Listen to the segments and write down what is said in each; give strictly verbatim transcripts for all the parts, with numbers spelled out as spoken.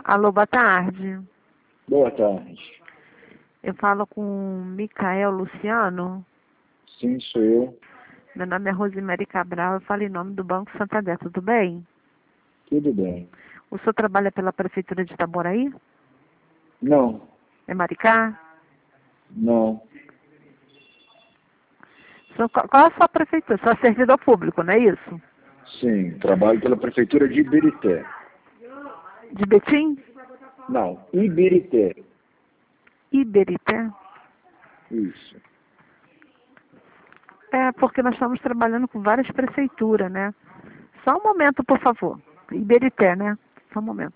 Alô, boa tarde. Boa tarde. Eu falo com Micael Luciano. Sim, sou eu. Meu nome é Rosemary Cabral, eu falo em nome do Banco Santander, tudo bem? Tudo bem. O senhor trabalha pela Prefeitura de Itaboraí? Não, É Maricá? não. O senhor- Qual qual é a sua prefeitura? O senhor é servidor público, não é isso? Sim, trabalho pela Prefeitura de Ibirité. De Betim? Não, Ibirité. Iberité? Isso. É, porque nós estamos trabalhando com várias prefeituras, né? Só um momento, por favor. Iberité, né? Só um momento.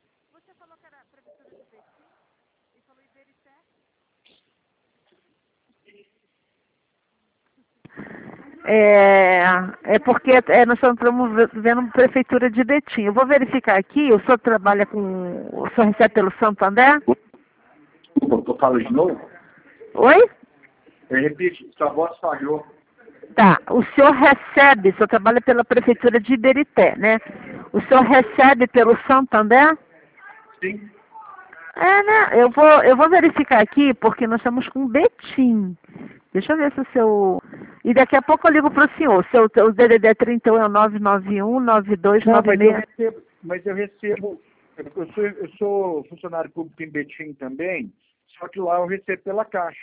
É, é porque é, nós estamos vendo prefeitura de Betim. Eu vou verificar aqui, o senhor trabalha com... O senhor recebe pelo Santander? Desculpa, eu falo de novo? Oi? Eu repito, sua voz falhou. Tá, o senhor recebe, o senhor trabalha pela prefeitura de Iberité, né? O senhor recebe pelo Santander? Sim. É, né? Eu vou, eu vou verificar aqui, porque nós estamos com Betim. Deixa eu ver se o seu... E daqui a pouco eu ligo para o senhor. Seu, o D D D trinta e um é o nove nove um, nove dois Não, nove mas eu seis. recebo, mas eu recebo, eu sou, eu sou funcionário público em Betim também, só que lá eu recebo pela Caixa.